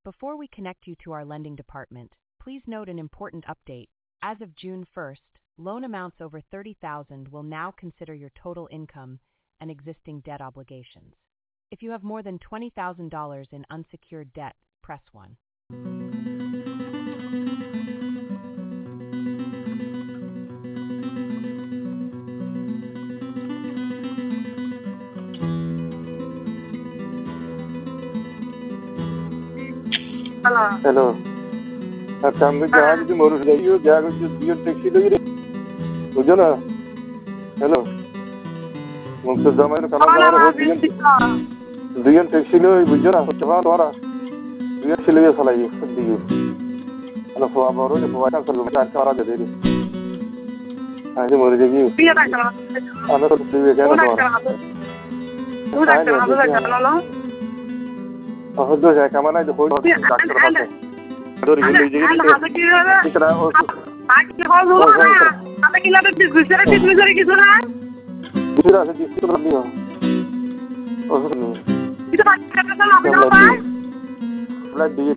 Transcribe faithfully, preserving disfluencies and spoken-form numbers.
Before we connect you to our lending department, please note an important update. As of June first, loan amounts over thirty thousand dollars will now consider your total income and existing debt obligations. If you have more than twenty thousand dollars in unsecured debt, press one. Hello. Hello. अच्छा हम जहाँ किसी मोरू जाइयो जहाँ कुछ दियो taxi लगी रे बुझो ना हेलो मुझसे जमाने का नाम है वो दियन दियन टैक्सी लो बुझो ना चला द्वारा दियन से ले चला ये दियो अल्लाह फुआ मोरू ने फुआ का सब चार चार दे दे आज मोरू जाइयो Dia tak kenal. अल्लाह तो दियो क्या Udah द्वारा kenal. Udah kenal, udah kenal lo. और दो जाए कमाना है तो कोई डॉक्टर पास है दो रियल ले जाइए Anda ada kira. इतना और Aki hal dulu lah. Ada kira ada di gusiran di gusiran gitu kan? दूसरा से जिसकी तो नहीं हो और नहीं Itu pakai kata sama apa? Flight दी